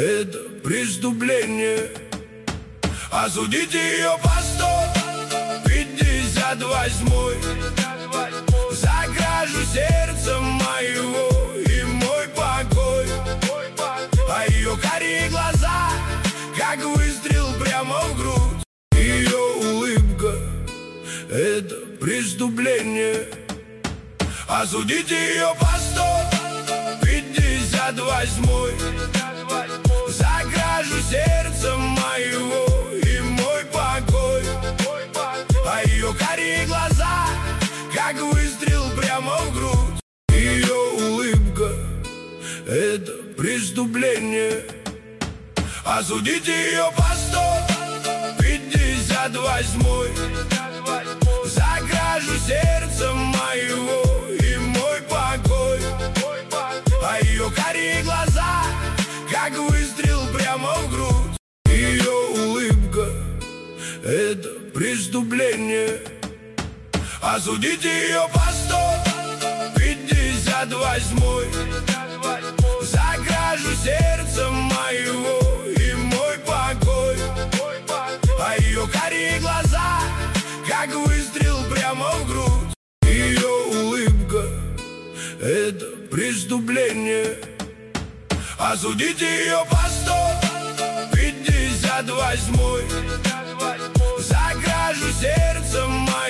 это преступление. Осудите ее по 158 за кражу сердца моего и мой покой. А ее карие глаза, как выстрел прямо в грудь. Ее улыбка — это преступление. Осудите ее по 158 за кражу сердца моего и мой покой. А ее карие глаза, как выстрел прямо в грудь. Ее улыбка — это преступление. Осудите ее по 158 за кражу сердца моего и мой покой. А ее карие глаза, как выстрел прямо в грудь. Ее улыбка — это преступление. Осудите ее по 158 за кражу сердца моего и мой покой. А ее карие глаза, как выстрел прямо в грудь. Ее улыбка — это преступление. Осудите ее по 158 за кражу сердца моего.